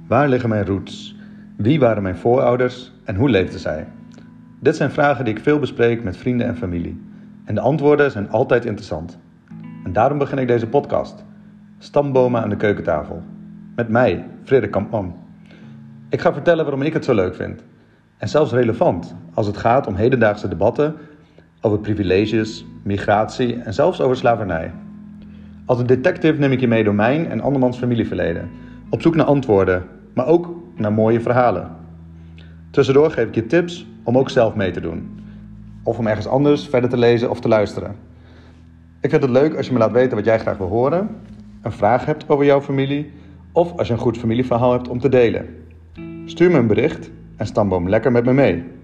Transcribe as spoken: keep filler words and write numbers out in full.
Waar liggen mijn roots? Wie waren mijn voorouders en hoe leefden zij? Dit zijn vragen die ik veel bespreek met vrienden en familie. En de antwoorden zijn altijd interessant. En daarom begin ik deze podcast. Stambomen aan de keukentafel. Met mij, Frederik Kampman. Ik ga vertellen waarom ik het zo leuk vind. En zelfs relevant als het gaat om hedendaagse debatten over privileges, migratie en zelfs over slavernij. Als een detective neem ik je mee door mijn en andermans familieverleden. Op zoek naar antwoorden, maar ook naar mooie verhalen. Tussendoor geef ik je tips om ook zelf mee te doen. Of om ergens anders verder te lezen of te luisteren. Ik vind het leuk als je me laat weten wat jij graag wil horen. Een vraag hebt over jouw familie. Of als je een goed familieverhaal hebt om te delen. Stuur me een bericht en stamboom lekker met me mee.